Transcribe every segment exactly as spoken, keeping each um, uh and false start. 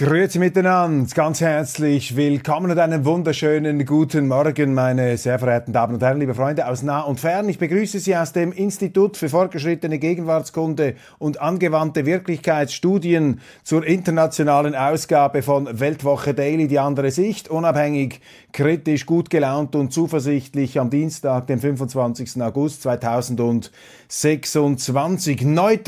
Grüezi miteinander, ganz herzlich willkommen und einen wunderschönen guten Morgen, meine sehr verehrten Damen und Herren, liebe Freunde aus nah und fern. Ich begrüße Sie aus dem Institut für fortgeschrittene Gegenwartskunde und angewandte Wirklichkeitsstudien zur internationalen Ausgabe von Weltwoche Daily, die andere Sicht, unabhängig, kritisch, gut gelaunt und zuversichtlich am Dienstag, dem fünfundzwanzigsten August zweitausendsechsundzwanzig.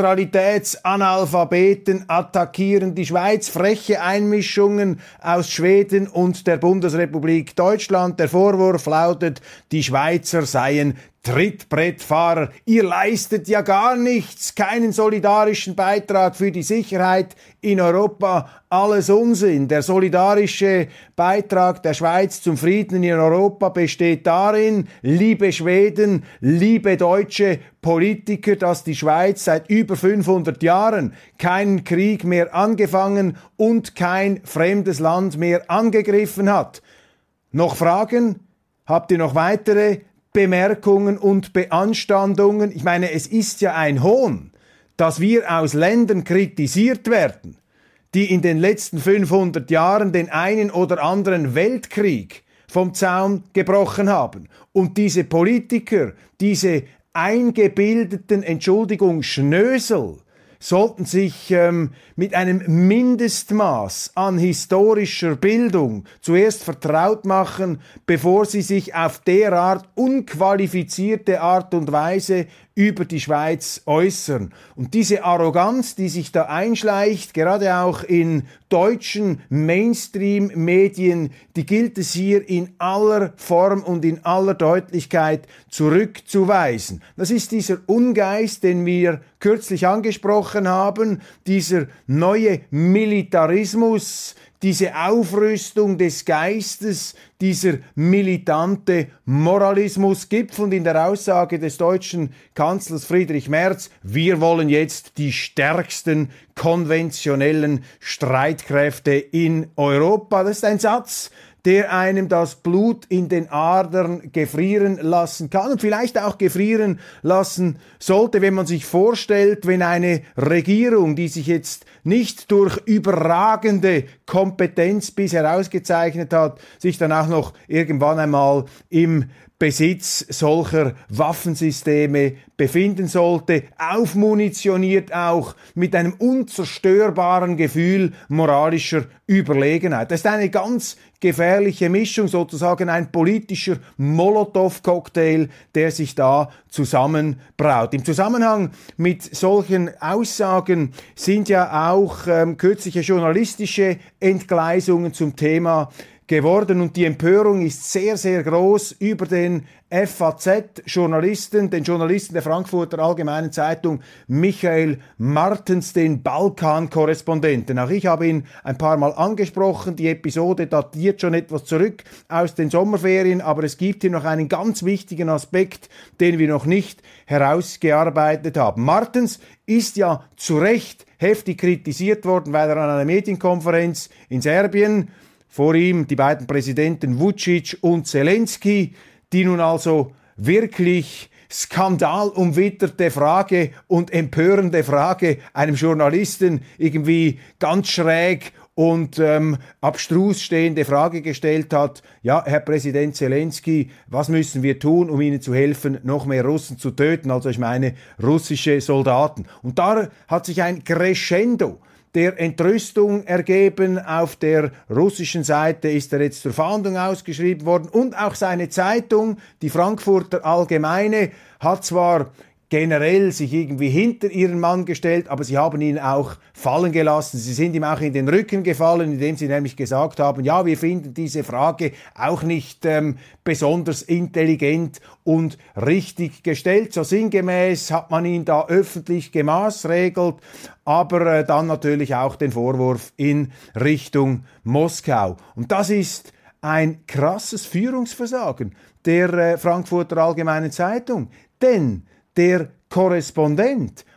Neutralitätsanalphabeten attackieren die Schweiz, freche Einmischungen aus Schweden und der Bundesrepublik Deutschland. Der Vorwurf lautet, die Schweizer seien Trittbrettfahrer. Ihr leistet ja gar nichts, keinen solidarischen Beitrag für die Sicherheit in Europa. Alles Unsinn. Der solidarische Beitrag der Schweiz zum Frieden in Europa besteht darin, liebe Schweden, liebe deutsche Politiker, dass die Schweiz seit über fünfhundert Jahren keinen Krieg mehr angefangen und kein fremdes Land mehr angegriffen hat. Noch Fragen? Habt ihr noch weitere Bemerkungen und Beanstandungen? Ich meine, es ist ja ein Hohn, dass wir aus Ländern kritisiert werden, die in den letzten fünfhundert Jahren den einen oder anderen Weltkrieg vom Zaun gebrochen haben. Und diese Politiker, diese eingebildeten, Entschuldigung, Schnösel, sollten sich ähm, mit einem Mindestmaß an historischer Bildung zuerst vertraut machen, bevor sie sich auf derart unqualifizierte Art und Weise über die Schweiz äußern. Und diese Arroganz, die sich da einschleicht, gerade auch in deutschen Mainstream-Medien, die gilt es hier in aller Form und in aller Deutlichkeit zurückzuweisen. Das ist dieser Ungeist, den wir kürzlich angesprochen haben, dieser neue Militarismus, diese Aufrüstung des Geistes, dieser militante Moralismus gipfelnd in der Aussage des deutschen Kanzlers Friedrich Merz, wir wollen jetzt die stärksten konventionellen Streitkräfte in Europa. Das ist ein Satz, der einem das Blut in den Adern gefrieren lassen kann und vielleicht auch gefrieren lassen sollte, wenn man sich vorstellt, wenn eine Regierung, die sich jetzt nicht durch überragende Kompetenz bisher ausgezeichnet hat, sich dann auch noch irgendwann einmal im Besitz solcher Waffensysteme befinden sollte, aufmunitioniert auch mit einem unzerstörbaren Gefühl moralischer Überlegenheit. Das ist eine ganz gefährliche Mischung, sozusagen ein politischer Molotow-Cocktail, der sich da zusammenbraut. Im Zusammenhang mit solchen Aussagen sind ja auch ähm, kürzliche journalistische Entgleisungen zum Thema geworden und die Empörung ist sehr, sehr groß über den F A Z-Journalisten, den Journalisten der Frankfurter Allgemeinen Zeitung Michael Martens, den Balkan-Korrespondenten. Auch ich habe ihn ein paar Mal angesprochen. Die Episode datiert schon etwas zurück aus den Sommerferien, aber es gibt hier noch einen ganz wichtigen Aspekt, den wir noch nicht herausgearbeitet haben. Martens ist ja zu Recht heftig kritisiert worden, weil er an einer Medienkonferenz in Serbien, vor ihm die beiden Präsidenten Vučić und Zelensky, die nun also wirklich skandalumwitterte Frage und empörende Frage einem Journalisten irgendwie ganz schräg und ähm, abstrus stehende Frage gestellt hat, ja, Herr Präsident Zelensky, was müssen wir tun, um Ihnen zu helfen, noch mehr Russen zu töten, also ich meine russische Soldaten. Und da hat sich ein Crescendo der Entrüstung ergeben. Auf der russischen Seite ist er jetzt zur Fahndung ausgeschrieben worden und auch seine Zeitung, die Frankfurter Allgemeine, hat zwar generell sich irgendwie hinter ihren Mann gestellt, aber sie haben ihn auch fallen gelassen. Sie sind ihm auch in den Rücken gefallen, indem sie nämlich gesagt haben, ja, wir finden diese Frage auch nicht ähm, besonders intelligent und richtig gestellt. So sinngemäß hat man ihn da öffentlich gemaßregelt, aber äh, dann natürlich auch den Vorwurf in Richtung Moskau. Und das ist ein krasses Führungsversagen der äh, Frankfurter Allgemeinen Zeitung, denn der Korrespondent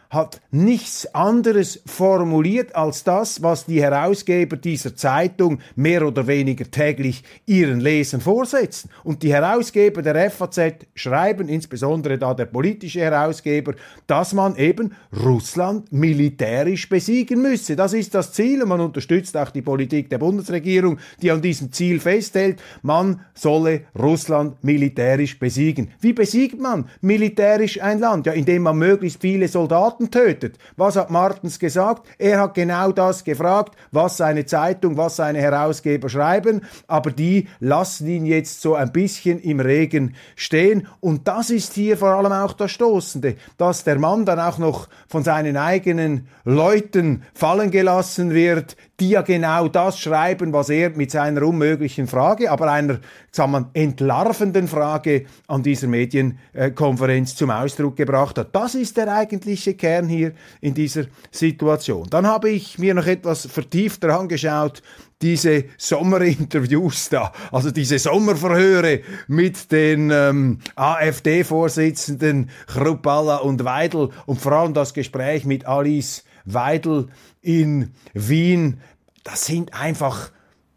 hat nichts anderes formuliert als das, was die Herausgeber dieser Zeitung mehr oder weniger täglich ihren Lesern vorsetzen. Und die Herausgeber der F A Z schreiben, insbesondere da der politische Herausgeber, dass man eben Russland militärisch besiegen müsse. Das ist das Ziel und man unterstützt auch die Politik der Bundesregierung, die an diesem Ziel festhält. Man solle Russland militärisch besiegen. Wie besiegt man militärisch ein Land? Ja, indem man möglichst viele Soldaten tötet. Was hat Martens gesagt? Er hat genau das gefragt, was seine Zeitung, was seine Herausgeber schreiben, aber die lassen ihn jetzt so ein bisschen im Regen stehen. Und das ist hier vor allem auch das Stoßende, dass der Mann dann auch noch von seinen eigenen Leuten fallen gelassen wird, die ja genau das schreiben, was er mit seiner unmöglichen Frage, aber einer, sagen wir, entlarvenden Frage an dieser Medienkonferenz zum Ausdruck gebracht hat. Das ist der eigentliche Kern hier in dieser Situation. Dann habe ich mir noch etwas vertiefter angeschaut, diese Sommerinterviews da, also diese Sommerverhöre mit den ähm, AfD-Vorsitzenden Chrupalla und Weidel und vor allem das Gespräch mit Alice Weidel in Wien. Das sind einfach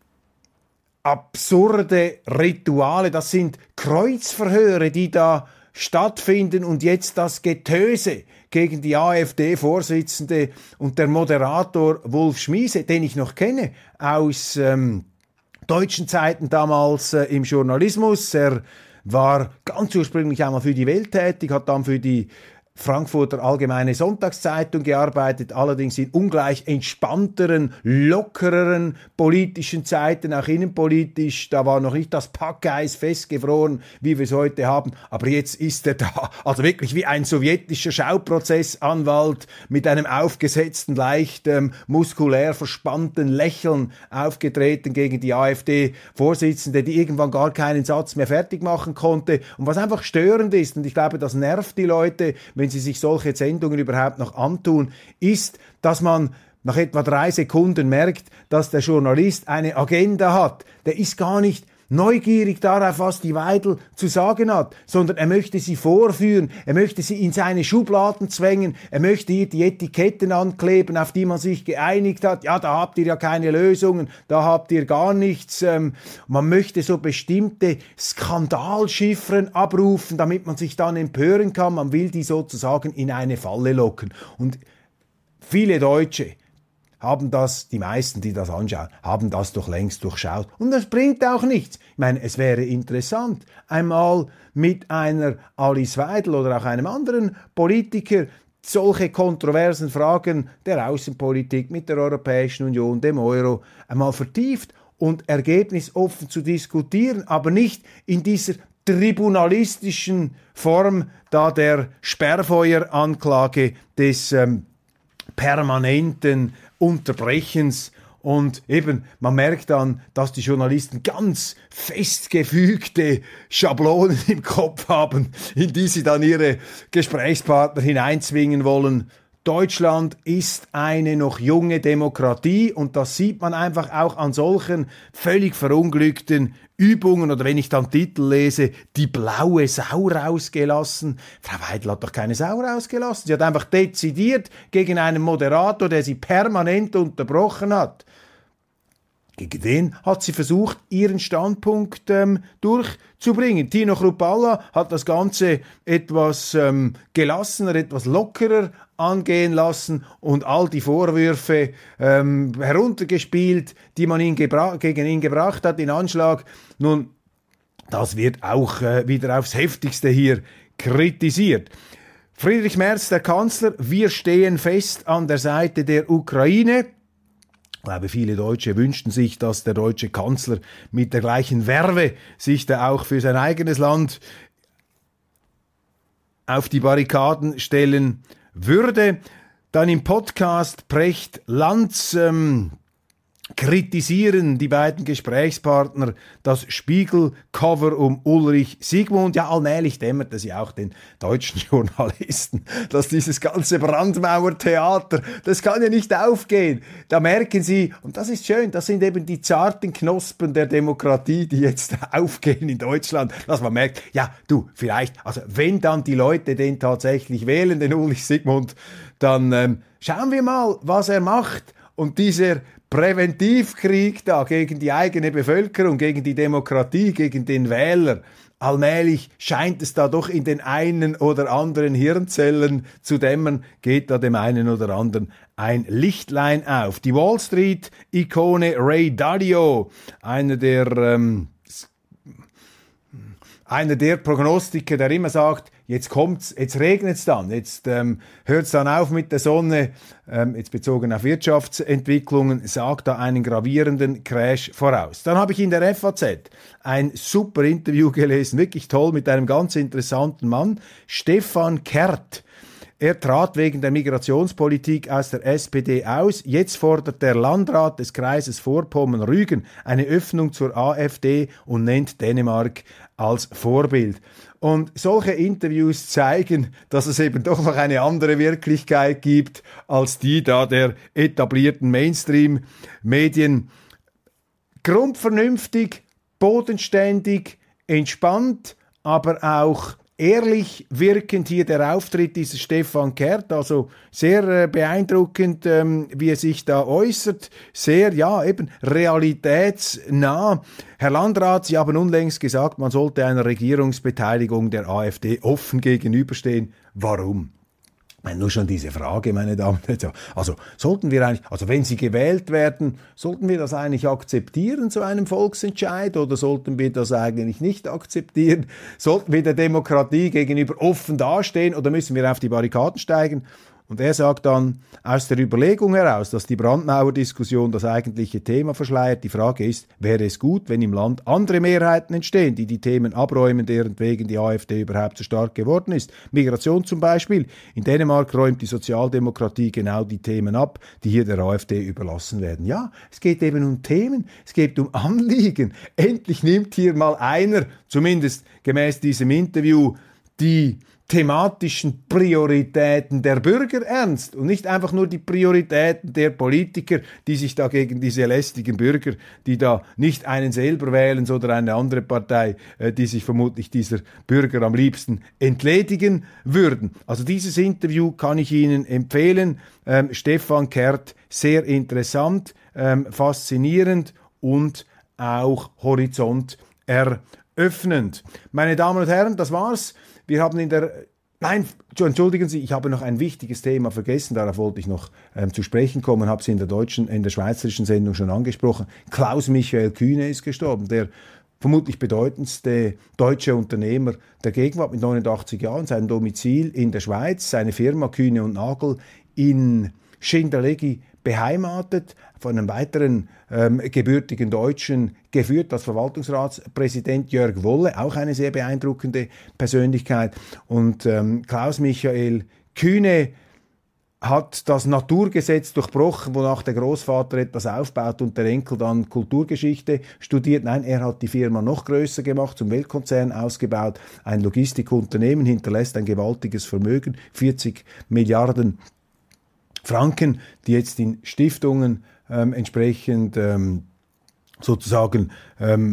absurde Rituale, das sind Kreuzverhöre, die da stattfinden und jetzt das Getöse gegen die AfD-Vorsitzende und der Moderator Wolf Schmiese, den ich noch kenne aus ähm, deutschen Zeiten damals äh, im Journalismus. Er war ganz ursprünglich einmal für die Welt tätig, hat dann für die Frankfurter Allgemeine Sonntagszeitung gearbeitet, allerdings in ungleich entspannteren, lockereren politischen Zeiten, auch innenpolitisch. Da war noch nicht das Packeis festgefroren, wie wir es heute haben. Aber jetzt ist er da, also wirklich wie ein sowjetischer Schauprozessanwalt mit einem aufgesetzten, leicht ähm, muskulär verspannten Lächeln aufgetreten gegen die AfD-Vorsitzende, die irgendwann gar keinen Satz mehr fertig machen konnte. Und was einfach störend ist, und ich glaube, das nervt die Leute, wenn sie sich solche Sendungen überhaupt noch antun, ist, dass man nach etwa drei Sekunden merkt, dass der Journalist eine Agenda hat. Der ist gar nicht neugierig darauf, was die Weidel zu sagen hat, sondern er möchte sie vorführen, er möchte sie in seine Schubladen zwängen, er möchte ihr die Etiketten ankleben, auf die man sich geeinigt hat. Ja, da habt ihr ja keine Lösungen, da habt ihr gar nichts. Ähm, man möchte so bestimmte Skandalchiffren abrufen, damit man sich dann empören kann. Man will die sozusagen in eine Falle locken. Und viele Deutsche haben das, die meisten, die das anschauen, haben das doch längst durchschaut. Und das bringt auch nichts. Ich meine, es wäre interessant, einmal mit einer Alice Weidel oder auch einem anderen Politiker solche kontroversen Fragen der Außenpolitik mit der Europäischen Union, dem Euro, einmal vertieft und ergebnisoffen zu diskutieren, aber nicht in dieser tribunalistischen Form da der Sperrfeueranklage des ähm, permanenten Unterbrechens. Und eben, man merkt dann, dass die Journalisten ganz festgefügte Schablonen im Kopf haben, in die sie dann ihre Gesprächspartner hineinzwingen wollen. Deutschland ist eine noch junge Demokratie und das sieht man einfach auch an solchen völlig verunglückten Übungen oder wenn ich dann Titel lese, die blaue Sau rausgelassen. Frau Weidel hat doch keine Sau rausgelassen. Sie hat einfach dezidiert gegen einen Moderator, der sie permanent unterbrochen hat. Gegen den hat sie versucht, ihren Standpunkt ähm, durchzubringen. Tino Chrupalla hat das Ganze etwas ähm, gelassener, etwas lockerer angehen lassen und all die Vorwürfe ähm, heruntergespielt, die man ihn gebra- gegen ihn gebracht hat in Anschlag. Nun, das wird auch äh, wieder aufs Heftigste hier kritisiert. Friedrich Merz, der Kanzler, wir stehen fest an der Seite der Ukraine. Ich glaube, viele Deutsche wünschten sich, dass der deutsche Kanzler mit der gleichen Verve sich da auch für sein eigenes Land auf die Barrikaden stellen würde. Dann im Podcast Precht Lanz ähm, kritisieren die beiden Gesprächspartner das Spiegel-Cover um Ulrich Siegmund. Ja, allmählich dämmert es ja auch den deutschen Journalisten, dass dieses ganze Brandmauertheater, das kann ja nicht aufgehen. Da merken sie, und das ist schön, das sind eben die zarten Knospen der Demokratie, die jetzt aufgehen in Deutschland, dass man merkt, ja, du, vielleicht, also wenn dann die Leute den tatsächlich wählen, den Ulrich Siegmund, dann ähm, schauen wir mal, was er macht. Und dieser Präventivkrieg da gegen die eigene Bevölkerung, gegen die Demokratie, gegen den Wähler. Allmählich scheint es da doch in den einen oder anderen Hirnzellen zu dämmern, geht da dem einen oder anderen ein Lichtlein auf. Die Wall Street-Ikone Ray Dalio, einer der, ähm, einer der Prognostiker, der immer sagt, jetzt kommt's, jetzt regnet's dann, jetzt ähm, hört's dann auf mit der Sonne, ähm, jetzt bezogen auf Wirtschaftsentwicklungen, sagt da einen gravierenden Crash voraus. Dann habe ich in der F A Z ein super Interview gelesen, wirklich toll, mit einem ganz interessanten Mann, Stefan Kert. Er trat wegen der Migrationspolitik aus der S P D aus. Jetzt fordert der Landrat des Kreises Vorpommern-Rügen eine Öffnung zur AfD und nennt Dänemark als Vorbild. Und solche Interviews zeigen, dass es eben doch noch eine andere Wirklichkeit gibt als die da der etablierten Mainstream-Medien. Grundvernünftig, bodenständig, entspannt, aber auch ehrlich wirkend hier der Auftritt dieses Stefan Kert, also sehr äh, beeindruckend, ähm, wie er sich da äußert, sehr, ja, eben realitätsnah. Herr Landrat, Sie haben unlängst gesagt, man sollte einer Regierungsbeteiligung der AfD offen gegenüberstehen. Warum? Nur schon diese Frage, meine Damen und Herren. Also sollten wir eigentlich, also wenn Sie gewählt werden, sollten wir das eigentlich akzeptieren, so einem Volksentscheid, oder sollten wir das eigentlich nicht akzeptieren? Sollten wir der Demokratie gegenüber offen dastehen oder müssen wir auf die Barrikaden steigen? Und er sagt dann aus der Überlegung heraus, dass die Brandmauer-Diskussion das eigentliche Thema verschleiert. Die Frage ist, wäre es gut, wenn im Land andere Mehrheiten entstehen, die die Themen abräumen, deren wegen die AfD überhaupt so stark geworden ist. Migration zum Beispiel. In Dänemark räumt die Sozialdemokratie genau die Themen ab, die hier der AfD überlassen werden. Ja, es geht eben um Themen, es geht um Anliegen. Endlich nimmt hier mal einer, zumindest gemäß diesem Interview, die thematischen Prioritäten der Bürger ernst und nicht einfach nur die Prioritäten der Politiker, die sich da gegen diese lästigen Bürger, die da nicht einen selber wählen, sondern eine andere Partei, die sich vermutlich dieser Bürger am liebsten entledigen würden. Also dieses Interview kann ich Ihnen empfehlen. Ähm, Stefan Kert, sehr interessant, ähm, faszinierend und auch Horizont eröffnend. Meine Damen und Herren, das war's. Wir haben in der, nein, entschuldigen Sie, ich habe noch ein wichtiges Thema vergessen, darauf wollte ich noch ähm, zu sprechen kommen, habe Sie in der deutschen, in der schweizerischen Sendung schon angesprochen. Klaus Michael Kühne ist gestorben, der vermutlich bedeutendste deutsche Unternehmer der Gegenwart mit neunundachtzig Jahren, sein Domizil in der Schweiz, seine Firma Kühne und Nagel in Schindlerleggi beheimatet, von einem weiteren ähm, gebürtigen Deutschen geführt, als Verwaltungsratspräsident Jörg Wolle, auch eine sehr beeindruckende Persönlichkeit. Und ähm, Klaus Michael Kühne hat das Naturgesetz durchbrochen, wonach der Großvater etwas aufbaut und der Enkel dann Kulturgeschichte studiert. Nein, er hat die Firma noch größer gemacht, zum Weltkonzern ausgebaut, ein Logistikunternehmen, hinterlässt ein gewaltiges Vermögen, vierzig Milliarden Franken, die jetzt in Stiftungen ähm, entsprechend ähm, sozusagen ähm,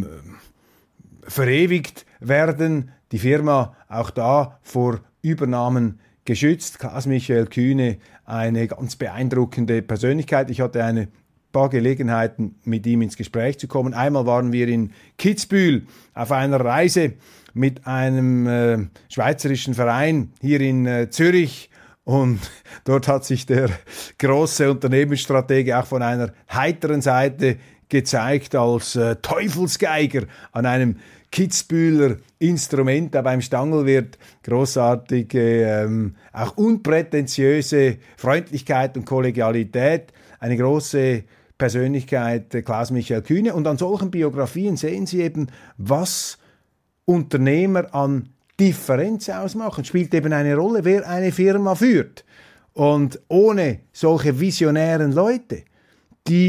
verewigt werden. Die Firma auch da vor Übernahmen geschützt. Klaus Michael Kühne, eine ganz beeindruckende Persönlichkeit. Ich hatte eine paar Gelegenheiten, mit ihm ins Gespräch zu kommen. Einmal waren wir in Kitzbühel auf einer Reise mit einem äh, schweizerischen Verein hier in äh, Zürich. Und dort hat sich der große Unternehmensstratege auch von einer heiteren Seite gezeigt als äh, Teufelsgeiger an einem Kitzbühler Instrument da beim Stangelwirt. Großartige, ähm, auch unprätentiöse Freundlichkeit und Kollegialität. Eine große Persönlichkeit, äh, Klaus Michael Kühne. Und an solchen Biografien sehen Sie eben, was Unternehmer an Differenz ausmachen, spielt eben eine Rolle, wer eine Firma führt. Und ohne solche visionären Leute, die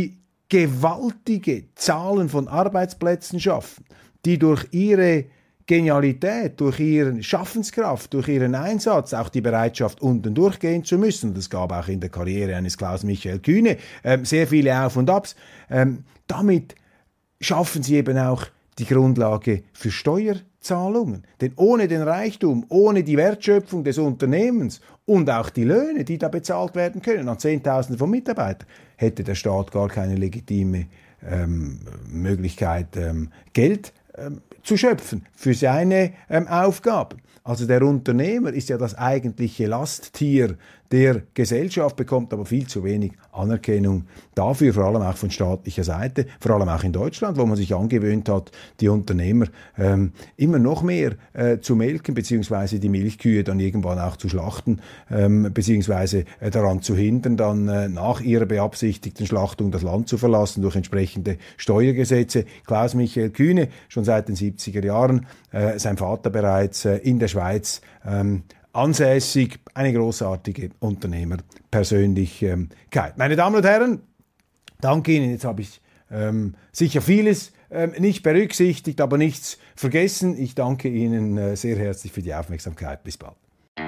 gewaltige Zahlen von Arbeitsplätzen schaffen, die durch ihre Genialität, durch ihre Schaffenskraft, durch ihren Einsatz, auch die Bereitschaft, unten durchgehen zu müssen. Das gab auch in der Karriere eines Klaus-Michael Kühne ähm, sehr viele Auf und Abs. Ähm, damit schaffen sie eben auch die Grundlage für Steuerzahlungen. Denn ohne den Reichtum, ohne die Wertschöpfung des Unternehmens und auch die Löhne, die da bezahlt werden können, an Zehntausende von Mitarbeitern, hätte der Staat gar keine legitime ähm, Möglichkeit, ähm, Geld ähm, zu schöpfen für seine ähm, Aufgaben. Also der Unternehmer ist ja das eigentliche Lasttier der Gesellschaft, bekommt aber viel zu wenig Anerkennung dafür, vor allem auch von staatlicher Seite, vor allem auch in Deutschland, wo man sich angewöhnt hat, die Unternehmer ähm, immer noch mehr äh, zu melken, beziehungsweise die Milchkühe dann irgendwann auch zu schlachten, ähm, beziehungsweise äh, daran zu hindern, dann äh, nach ihrer beabsichtigten Schlachtung das Land zu verlassen durch entsprechende Steuergesetze. Klaus-Michael Kühne, schon seit den siebziger Jahren, äh, sein Vater bereits äh, in der Schweiz, ähm, ansässig, eine großartige Unternehmerpersönlichkeit. Meine Damen und Herren, danke Ihnen. Jetzt habe ich ähm, sicher vieles ähm, nicht berücksichtigt, aber nichts vergessen. Ich danke Ihnen äh, sehr herzlich für die Aufmerksamkeit. Bis bald.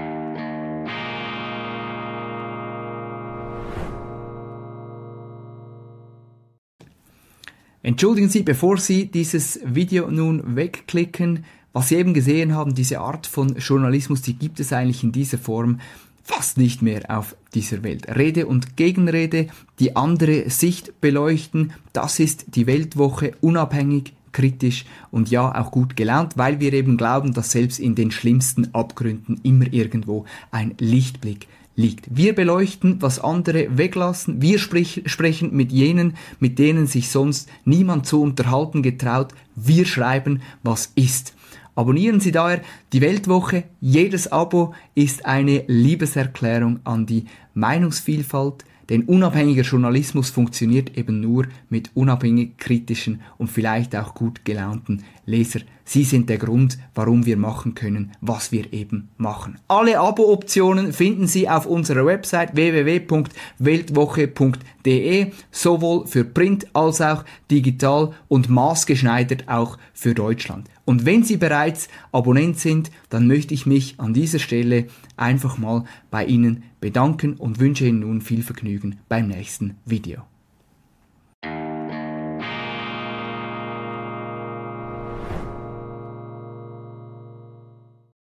Entschuldigen Sie, bevor Sie dieses Video nun wegklicken, was Sie eben gesehen haben, diese Art von Journalismus, die gibt es eigentlich in dieser Form fast nicht mehr auf dieser Welt. Rede und Gegenrede, die andere Sicht beleuchten, das ist die Weltwoche, unabhängig, kritisch und ja auch gut gelaunt, weil wir eben glauben, dass selbst in den schlimmsten Abgründen immer irgendwo ein Lichtblick liegt. Wir beleuchten, was andere weglassen. Wir sprich, sprechen mit jenen, mit denen sich sonst niemand zu unterhalten getraut. Wir schreiben, was ist. Abonnieren Sie daher die Weltwoche. Jedes Abo ist eine Liebeserklärung an die Meinungsvielfalt, denn unabhängiger Journalismus funktioniert eben nur mit unabhängig kritischen und vielleicht auch gut gelaunten Leser. Sie sind der Grund, warum wir machen können, was wir eben machen. Alle Abo-Optionen finden Sie auf unserer Website w w w punkt weltwoche punkt d e, sowohl für Print als auch digital und maßgeschneidert auch für Deutschland. Und wenn Sie bereits Abonnent sind, dann möchte ich mich an dieser Stelle einfach mal bei Ihnen bedanken und wünsche Ihnen nun viel Vergnügen beim nächsten Video.